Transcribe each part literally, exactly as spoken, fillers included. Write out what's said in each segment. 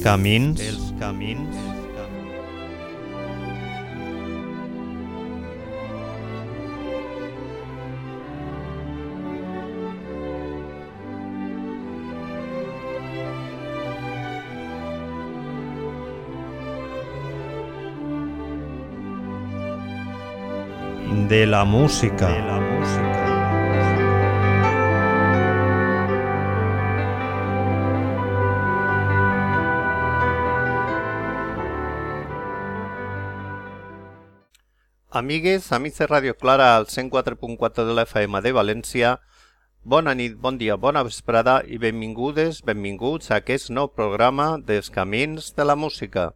camins, els camins, de la música, de la música. Amigues, amics de Radio Clara al cent quatre punt quatre de l'F M de València, bona nit, bon dia, bona vesprada i benvingudes, benvinguts a aquest nou programa dels Camins de la Música.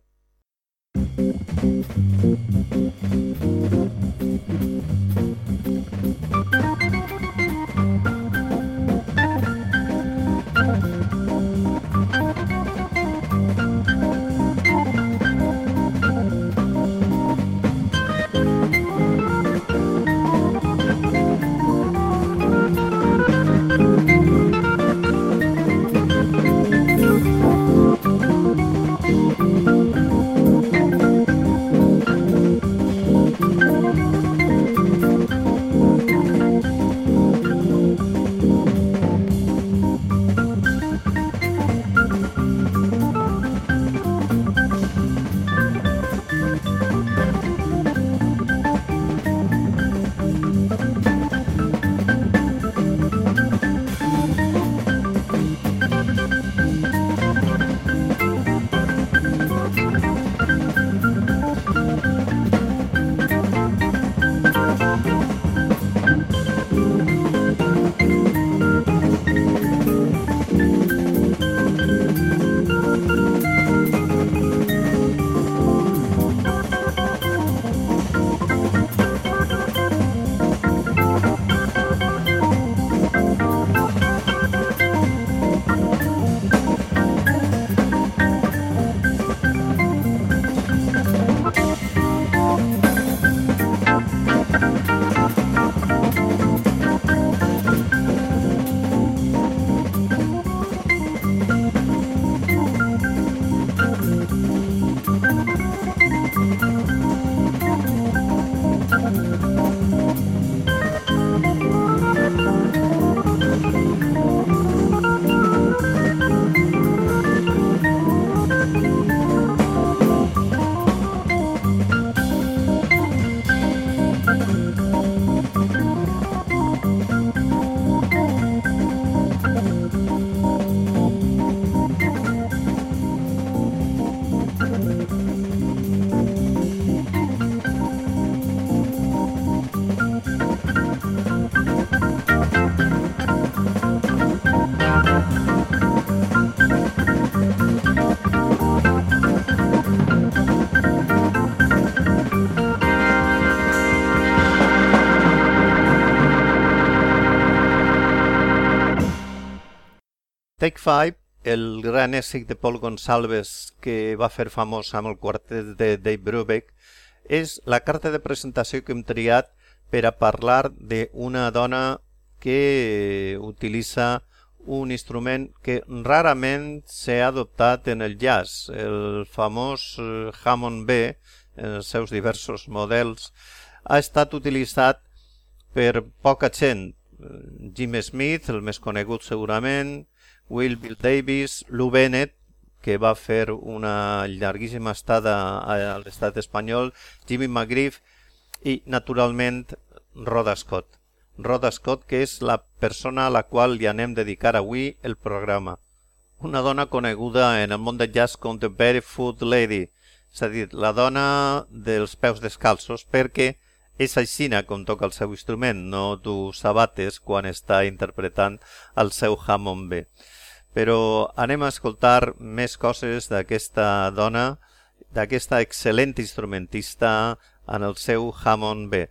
Take Five, el gran èxit de Paul Gonsalves que va fer famós amb el quartet de Dave Brubeck, és la carta de presentació que hem triat per a parlar d'una dona que utilitza un instrument que rarament s'ha adoptat en el jazz, el famós Hammond B, en els seus diversos models, ha estat utilitzat per poca gent. Jim Smith, el més conegut segurament, Will Bill Davis, Lou Bennett, que va fer una llarguíssima estada a l'estat espanyol, Jimmy McGriff i, naturalment, Rhoda Scott. Rhoda Scott, que és la persona a la qual li anem dedicar avui el programa. Una dona coneguda en el món del jazz com The Barefoot Lady, és a dir, la dona dels peus descalços, perquè és aixina com toca el seu instrument, no du sabates quan està interpretant el seu Hammond B. Però anem a escoltar més coses d'aquesta dona, d'aquesta excel·lent instrumentista en el seu Hammond B.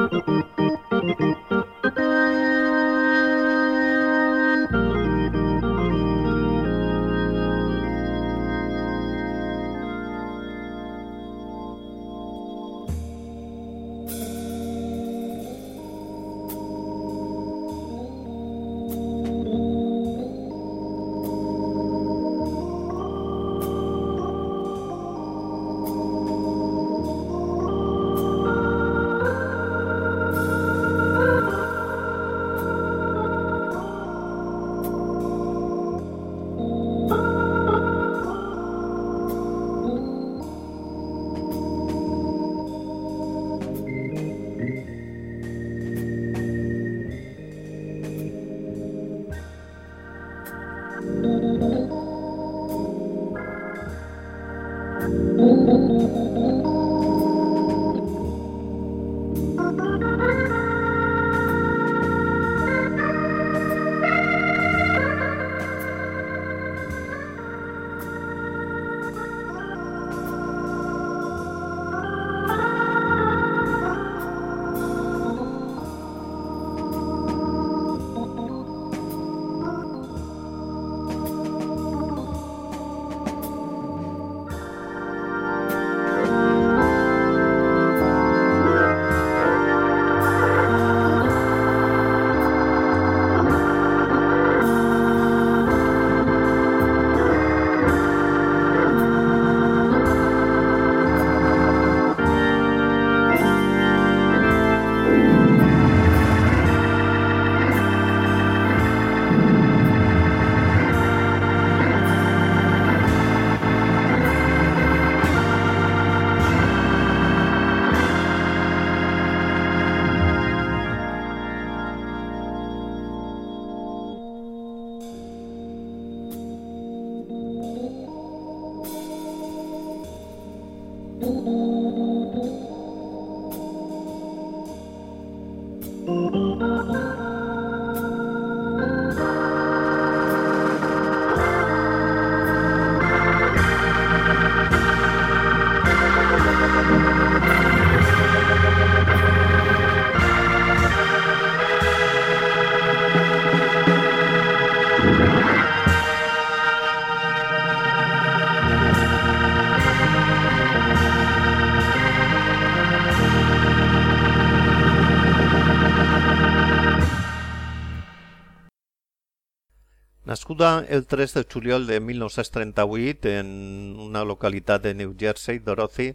Nascuda el tres de juliol de mil nou-cents trenta-vuit en una localitat de New Jersey, Dorothy,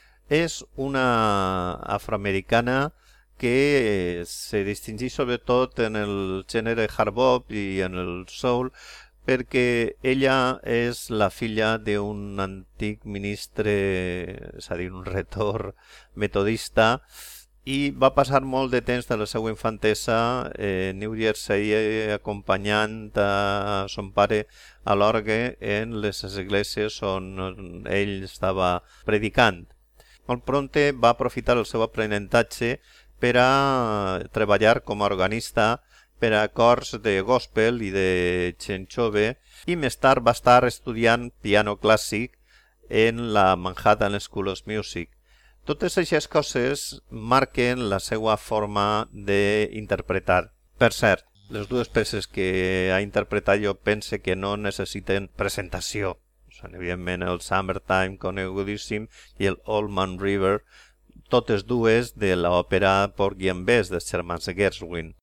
és una afroamericana que se distingeix sobretot en el gènere hard bop i en el soul perquè ella és la filla d'un antic ministre, és a dir, un retor metodista, i va passar molt de temps de la seva infantesa a New Jersey acompanyant a son pare a l'orgue en les esglésies on ell estava predicant. Molt prompte va aprofitar el seu aprenentatge per a treballar com a organista per a cors de gospel i de gent jove i més tard va estar estudiant piano clàssic en la Manhattan School of Music. Totes aquestes coses marquen la seva forma d'interpretar. Per cert, les dues peces que ha interpretat jo pense que no necessiten presentació. Són, evidentment, el Summertime, conegudíssim, i el Old Man River, totes dues de l'òpera Porgy and Bess dels germans Gershwin.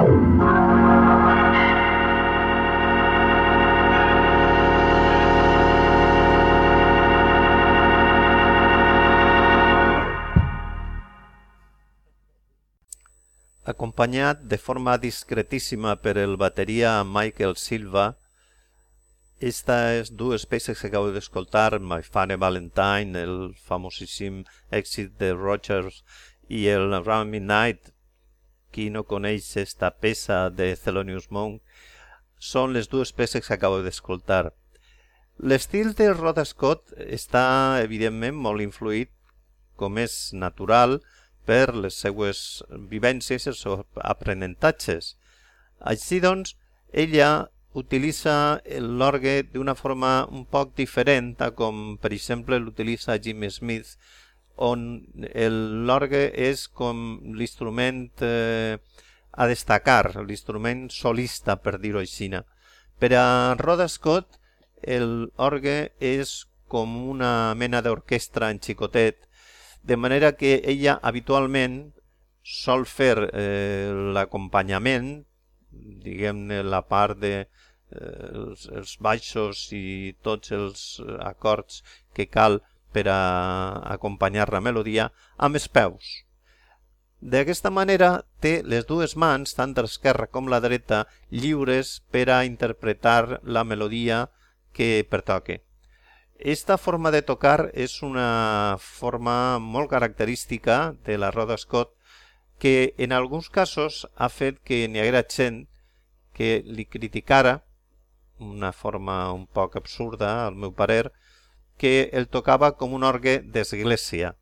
Acompanyat de forma discretíssima per el bateria Michael Silva, estas dues peces que acabo d'escoltar, My Funny Valentine, el famosíssim èxit de Rodgers, i el Around Midnight, qui no coneix esta peça de Thelonious Monk, són les dues peces que acabo d'escoltar. L'estil de Rod Scott està, evidentment, molt influït, com és natural, per les seues vivències i els seus aprenentatges. Així doncs, ella utilitza l'orgue d'una forma un poc diferent a com, per exemple, l'utilitza Jimmy Smith, on l'orgue és com l'instrument eh, a destacar, l'instrument solista, per dir-ho així. Per a Rod Scott, l'orgue és com una mena d'orquestra en xicotet, de manera que ella habitualment sol fer eh, l'acompanyament, diguem-ne la part de eh, els, els baixos i tots els acords que cal per a acompanyar la melodia, amb els peus. D'aquesta manera té les dues mans, tant l'esquerra com la dreta, lliures per a interpretar la melodia que pertoque. Esta forma de tocar és una forma molt característica de la Rod Scott que en alguns casos ha fet que n'hi haguera gent que li criticara, una forma un poc absurda, al meu parer, que el tocava com un orgue d'església.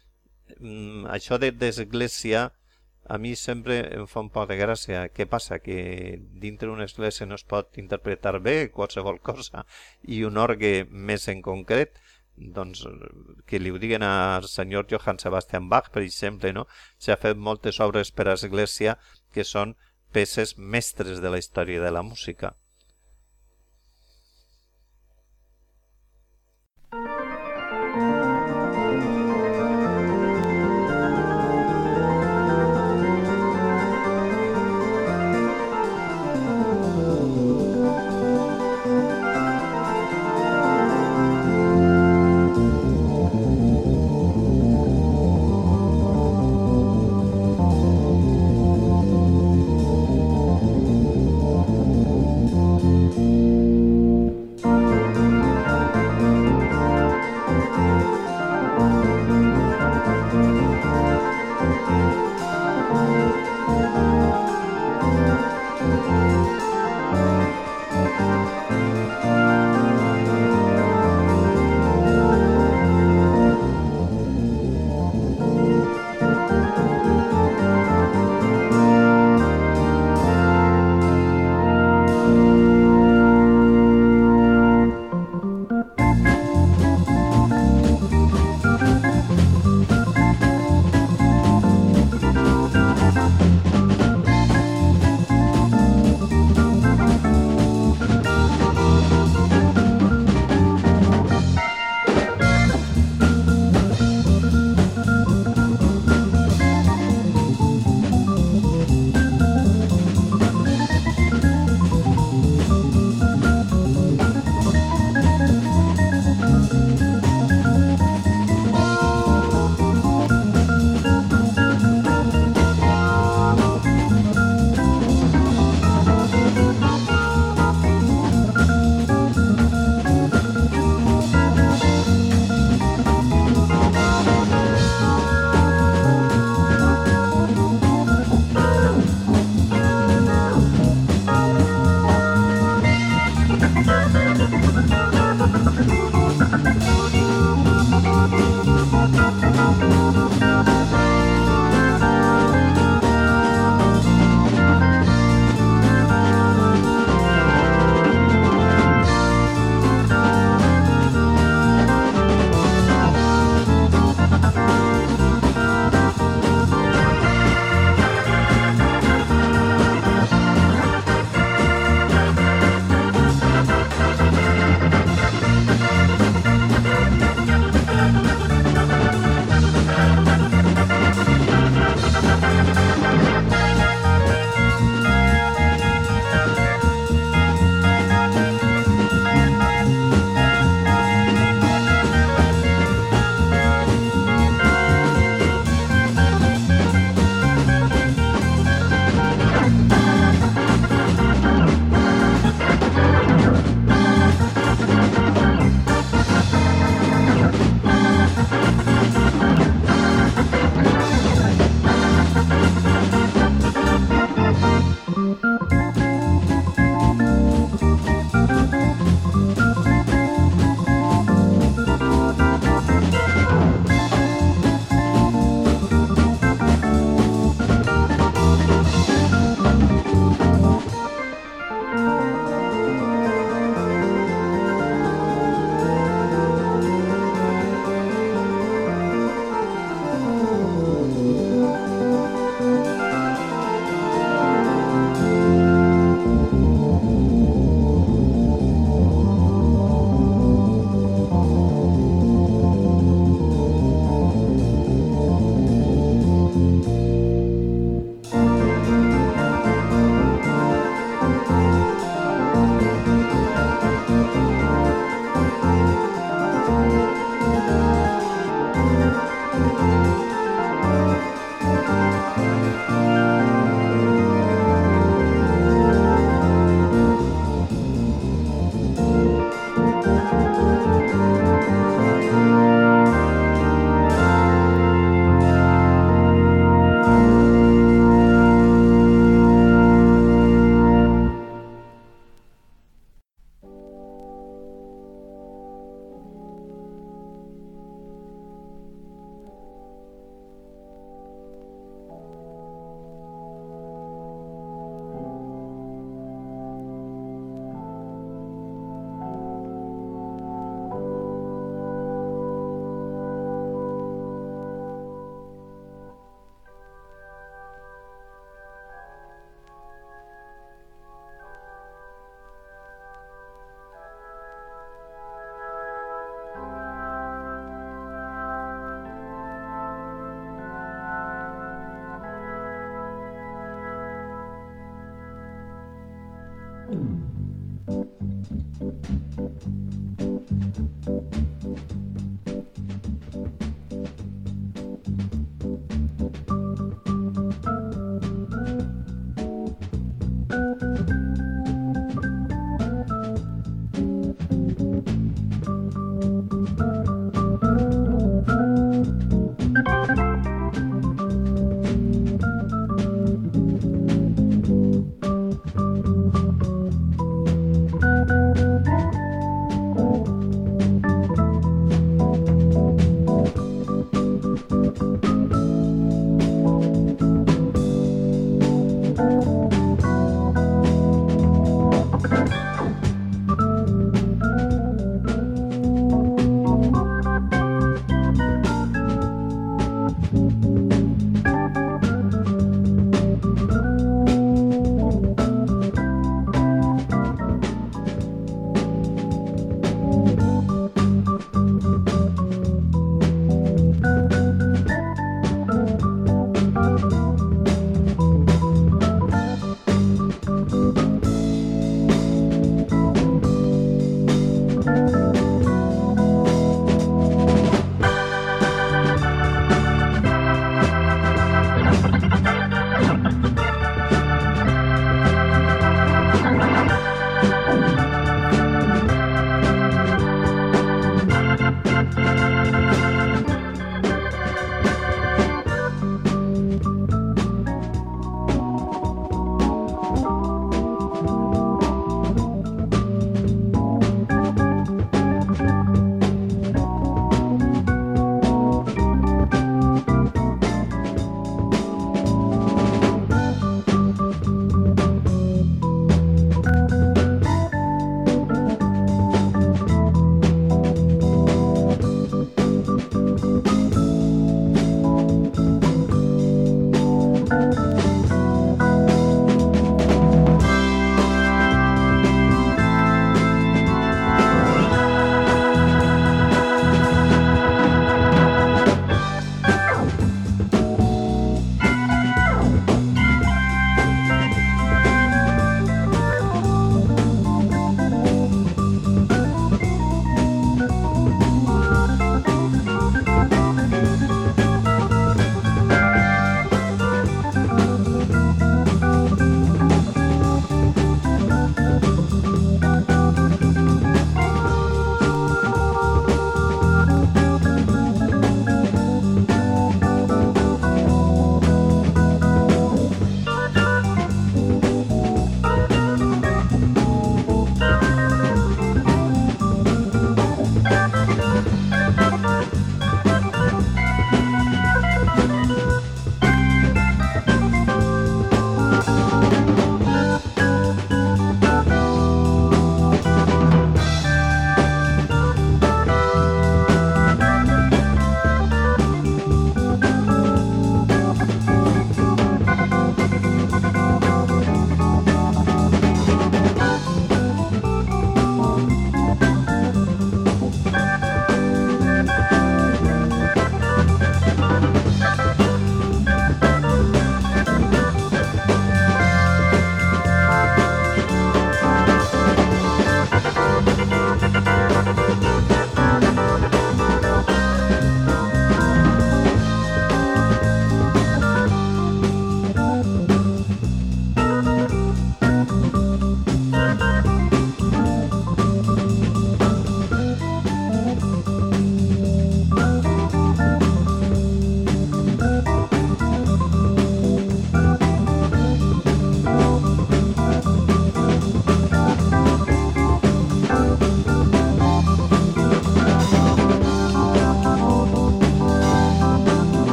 Mm, això de d'església a mi sempre em fa un poc de gràcia. Què passa? Que dintre d'una església no es pot interpretar bé qualsevol cosa i un orgue més en concret, doncs que li ho diguen al senyor Johann Sebastian Bach, per exemple, no? S'ha fet moltes obres per a església que són peces mestres de la història de la música.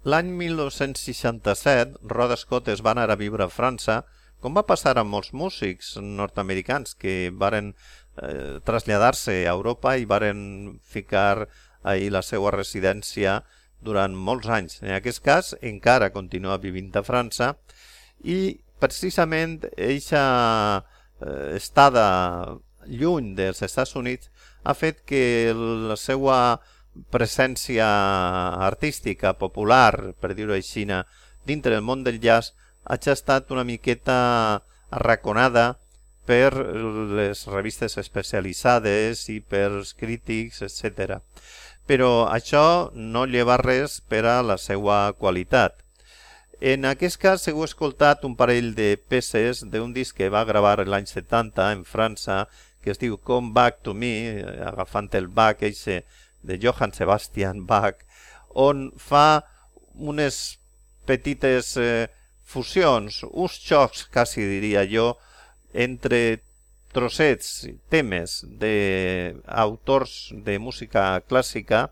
L'any mil nou-cents seixanta-set, Rod Scott es va anar a viure a França, com va passar a molts músics nord-americans que varen eh, traslladar-se a Europa i varen ficar ahí la seva residència durant molts anys. En aquest cas, encara continua vivint a França i precisament eixa eh, estada lluny dels Estats Units ha fet que la seva presència artística, popular, per dir-ho així, dintre del món del jazz, hagi estat una miqueta arraconada per les revistes especialitzades i per els crítics, etcètera. Però això no lleva res per a la seva qualitat. En aquest cas heu escoltat un parell de peces d'un disc que va gravar l'any setanta en França, que es diu Come Back to Me, agafant el Bach, eixe de Johann Sebastian Bach, on fa unes petites eh, fusions, uns xocs, quasi diria jo, entre trossets, temes d'autors de música clàssica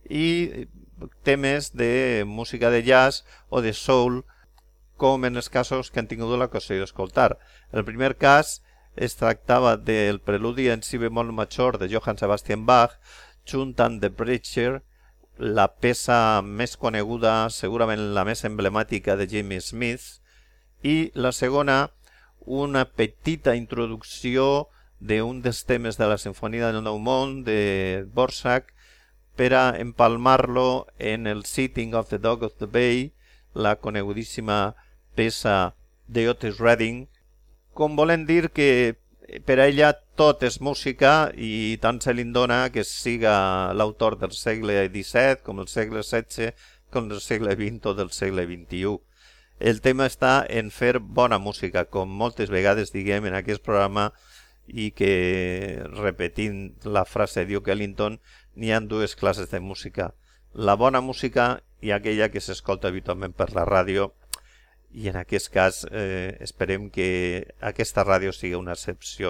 i temes de música de jazz o de soul, com en els casos que han tingut l'ocasió d'escoltar. El primer cas es tractava del preludi en si bemol major de Johann Sebastian Bach, junt amb The Preacher, la peça més coneguda, segurament la més emblemàtica de Jimmy Smith, i la segona, una petita introducció d'un dels temes de la Sinfonia del Nou Món de Dvorak per a empalmar-lo en el Sitting of the Dog of the Bay, la conegudíssima peça de Otis Redding, com volent dir que per a ella tot és música i tant se li dona que siga l'autor del segle disset, com el segle setze, com del segle vint o del segle vint-i-u. El tema està en fer bona música, com moltes vegades diguem en aquest programa i que, repetint la frase de Duke Ellington, n'hi ha dues classes de música. La bona música i aquella que s'escolta habitualment per la ràdio, i en aquest cas eh, esperem que aquesta ràdio sigui una excepció.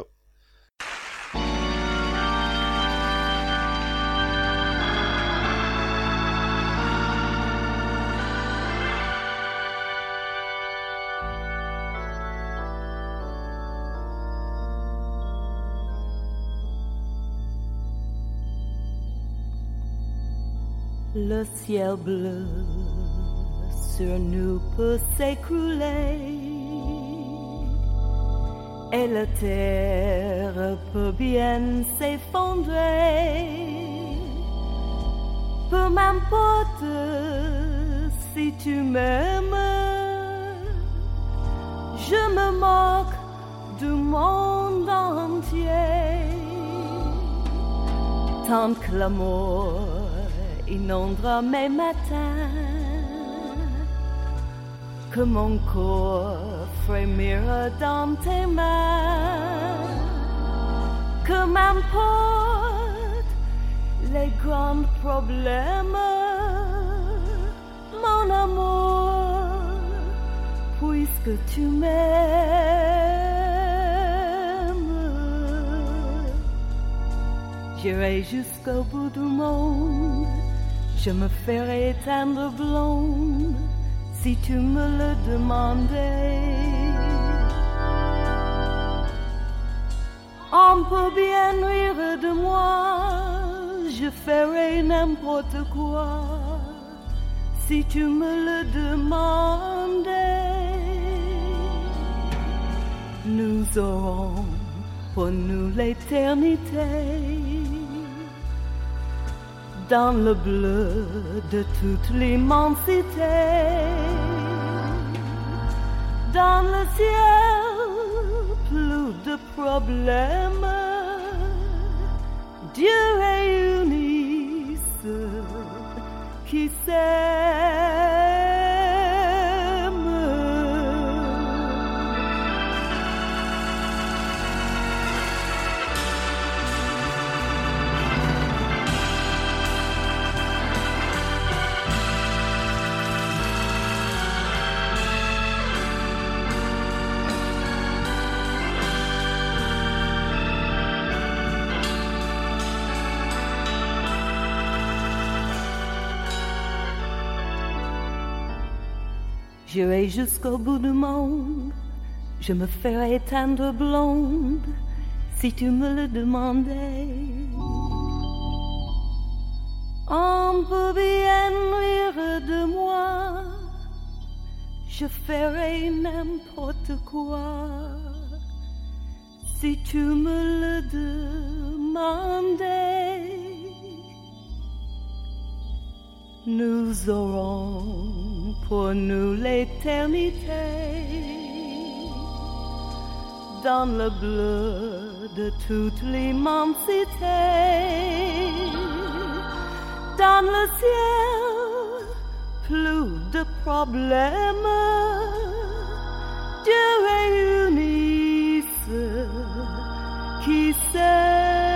Le ciel bleu sur nous peut s'écrouler et la terre peut bien s'effondrer. Peu m'importe si tu m'aimes, je me moque du monde entier. Tant que l'amour inondera mes matins, que mon corps frémira dans tes mains, que m'importe les grands problèmes, mon amour, puisque tu m'aimes. J'irai jusqu'au bout du monde, je me ferai tendre blonde, si tu me le demandais. On peut bien rire de moi, je ferai n'importe quoi, si tu me le demandais. Nous aurons pour nous l'éternité, dans le bleu de toute l'immensité, dans le ciel plus de problèmes, Dieu réunit ceux qui s'aiment. J'irai jusqu'au bout du monde, je me ferai éteindre blonde si tu me le demandais. On peut bien rire de moi, je ferai n'importe quoi si tu me le demandais. Nous aurons pour nous l'éternité dans le bleu de toute l'immensité. Dans le ciel, plus de problèmes, Dieu réunisse qui sait.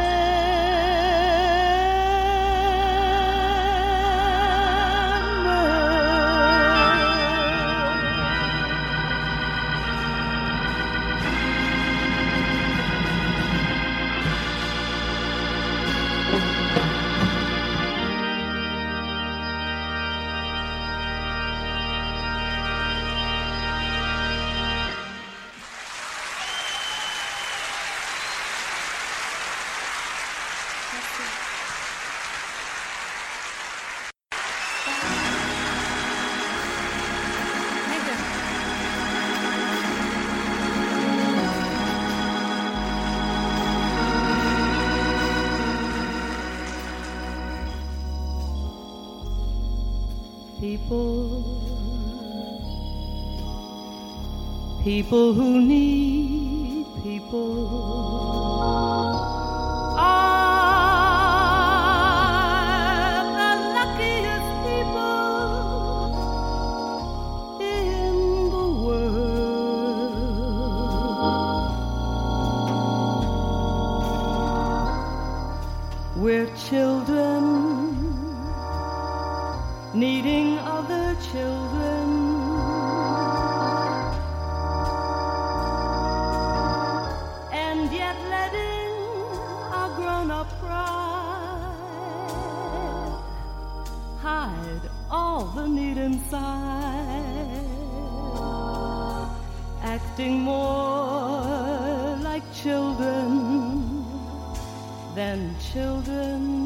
People, people who need people are the luckiest people in the world. We're children needing other children, and yet letting our grown-up pride hide all the need inside, acting more like children than children.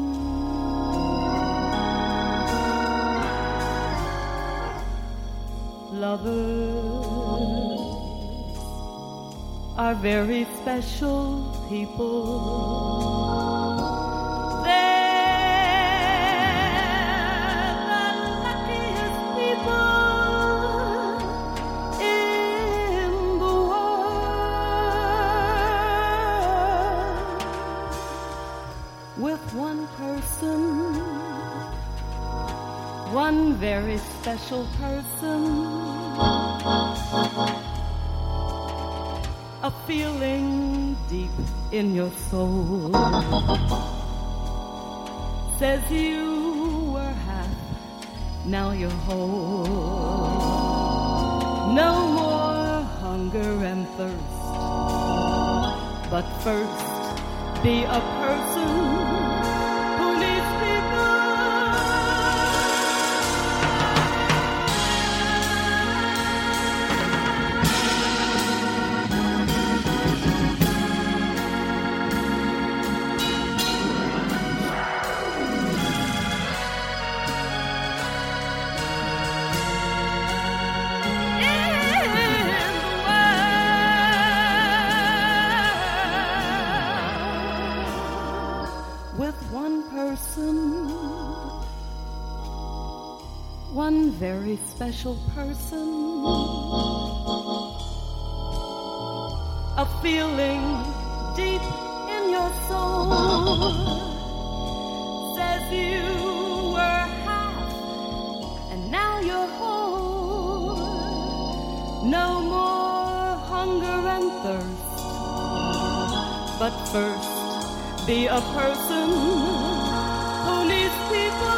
Lovers are very special people. They're the luckiest people in the world. With one person, one very special person, a feeling deep in your soul says you were half, now you're whole. No more hunger and thirst, but first be a person who needs people. One very special person, a feeling deep in your soul says you were half and now you're whole. No more hunger and thirst, but first be a person who needs people.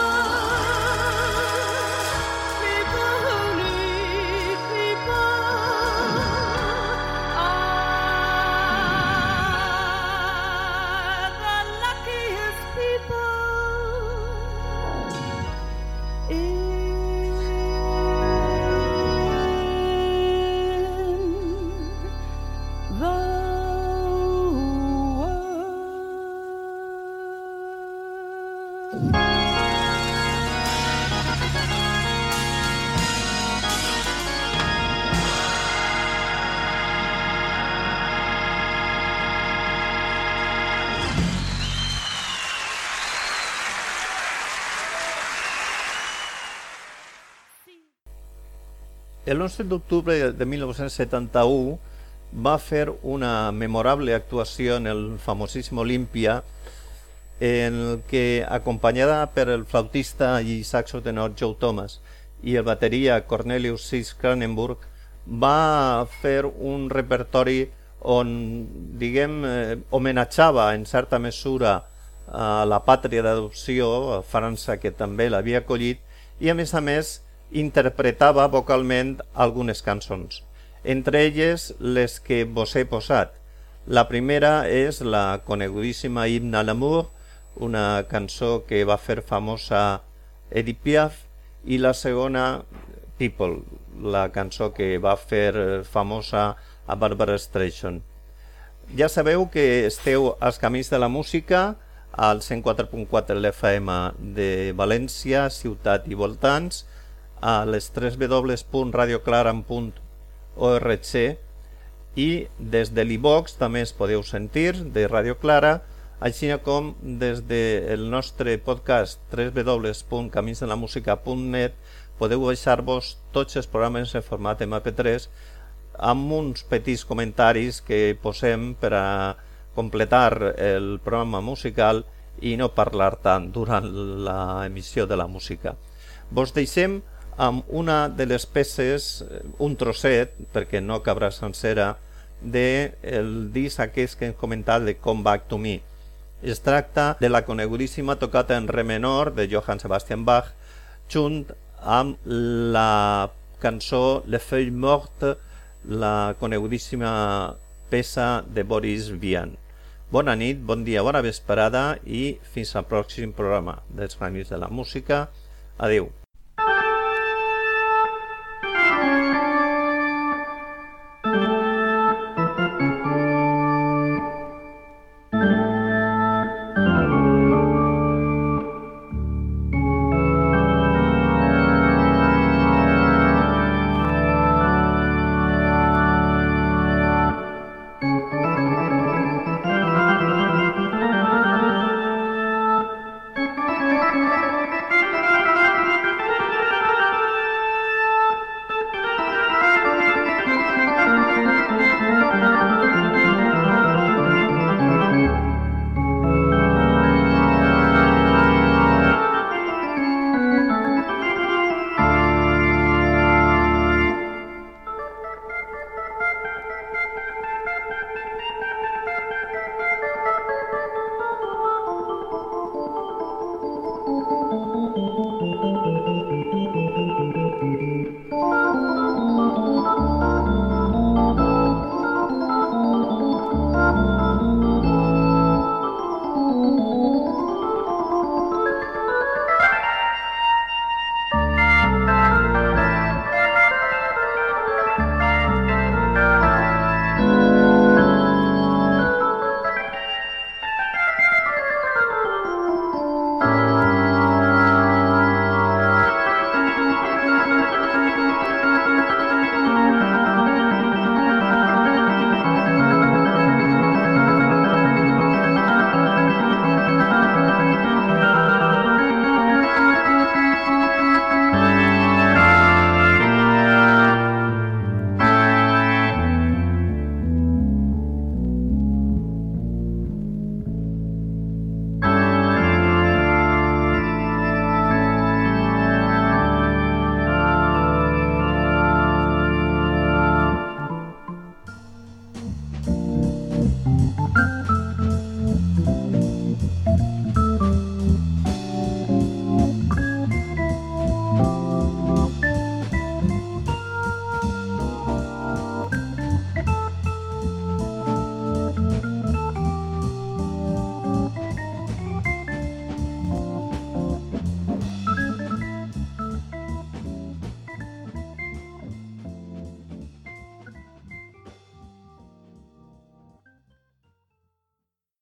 l'onze d'octubre de mil nou-cents setanta-u va fer una memorable actuació en el famosíssim Olímpia, en el que, acompanyada per el flautista i saxotenor Joe Thomas i el bateria Cornelius Six Cranenburg, va fer un repertori on, diguem, eh, homenatjava en certa mesura a la pàtria d'adopció, a França, que també l'havia acollit, i a més a més interpretava vocalment algunes cançons, entre elles les que vos he posat. La primera és la conegudíssima Himne à l'amour, una cançó que va fer famosa Edith Piaf, i la segona People, la cançó que va fer famosa a Barbara Streisand. Ja sabeu que esteu als Camins de la Música, al cent quatre punt quatre L F M de València, ciutat i voltants, a les w w w punt radio claran punt org, i des de l'iVox també es podeu sentir de Radio Clara, així com des del nostre podcast w w w punt camins de la música punt net podeu baixar-vos tots els programes en format ema pe tres amb uns petits comentaris que posem per a completar el programa musical i no parlar tant durant l'emissió de la música. Vos deixem amb una de les peces, un trosset, perquè no cabrà sencera, del disc aquest que hem comentat de Come Back to Me. Es tracta de la conegudíssima tocata en re menor de Johann Sebastian Bach, junt amb la cançó Les Feuilles Mortes, la conegudíssima peça de Boris Vian. Bona nit, bon dia, bona vesprada i fins al pròxim programa dels Camins de la Música. Adeu.